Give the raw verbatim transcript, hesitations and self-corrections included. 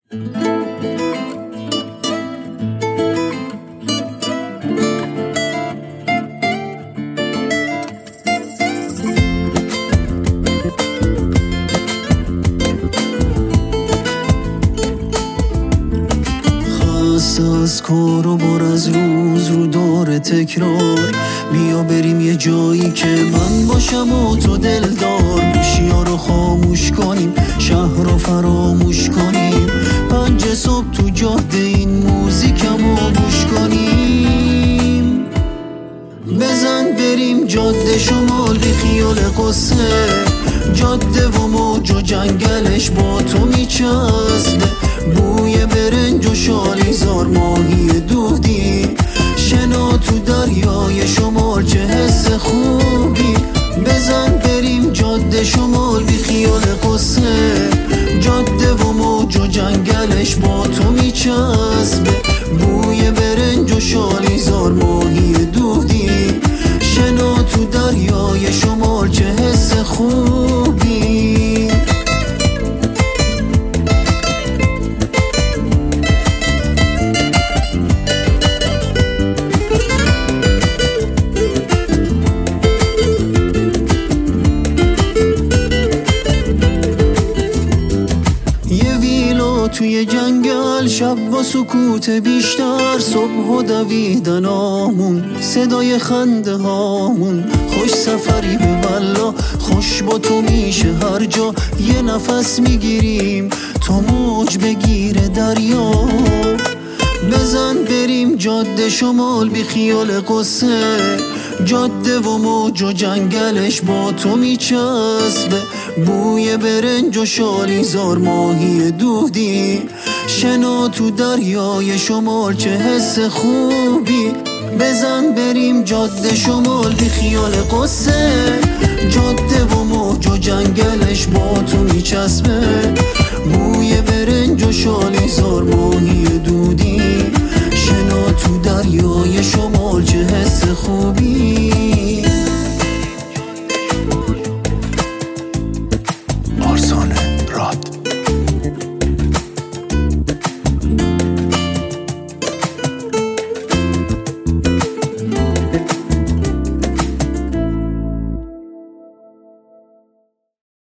از کار و بار از روز رو داره تکرار، بیا بریم یه جایی که من باشم و تو دلدار. گوشی‌ها رو خاموش کنیم، شهر رو فراموش کنیم، پنج صبح تو جاده این موزیکمو گوش کنیم. بزن بریم جاده شمال بی خیال قصه، جاده و موج و جنگلش با تو میچسبه، بوی برنج و شالیزار ماهی دودی، شنا تو دریای شمال چه حس خوبی. بزن بریم جاده شمال بی خیال قصه، جاده و موج و جنگلش با تو میچسبه، بوی برنج و شالیزار ماهی دودی، شنا تو دریای شمال چه حس خوبی. توی جنگل شب و سکوت بیشتر، صبح و دویدن آمون، صدای خنده هامون، خوش سفری به والا، خوش با تو میشه هر جا، یه نفس میگیریم تا موج بگیره دریا. بزن بریم جاده شمال بی خیال قصه، جاده و موج و جنگلش با تو میچسبه، بوی برنج و شالیزار ماهی دودی، شنا تو دریای شمال چه حس خوبی. بزن بریم جاده شمال بی خیال قصه، جاده و موج و جنگلش با تو میچسبه، بوی برنج و شالیزار ماهی